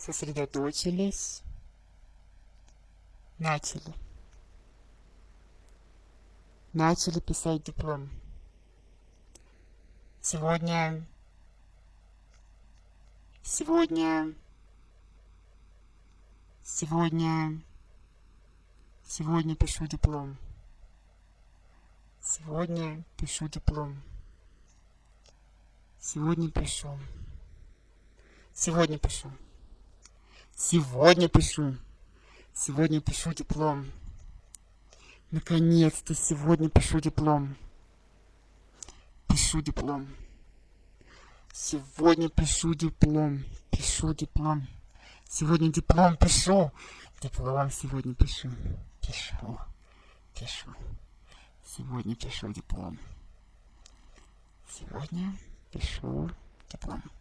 Сосредоточились. Начали писать диплом. Сегодня пишу диплом. Сегодня пишу диплом. Сегодня пишу. Сегодня пишу. Сегодня пишу. Сегодня пишу диплом. Наконец-то сегодня пишу диплом. Пишу диплом. Сегодня пишу диплом. Пишу диплом. Сегодня диплом пишу. Диплом сегодня пишу. Пишу. Сегодня пишу диплом. Сегодня пишу диплом.